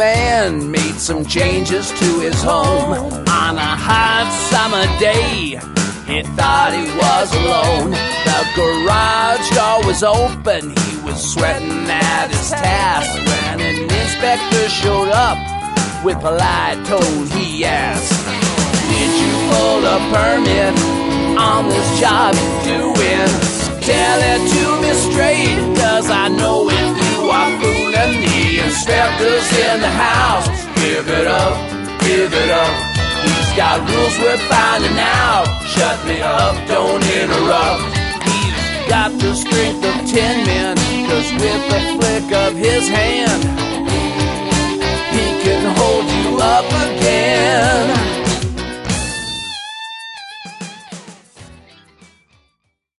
man made some changes to his home. On a hot summer day, he thought he was alone. The garage door was open, he was sweating at his task. When an inspector showed up, with polite tone he asked, "Did you pull a permit on this job you're doing? Tell it to me straight, cause I know if you are fooling the inspectors in the house. Give it up, give it up. He's got rules we're finding out. Shut me up, don't interrupt. He's got the strength of 10 men, cause with the flick of his hand, he can hold you up again."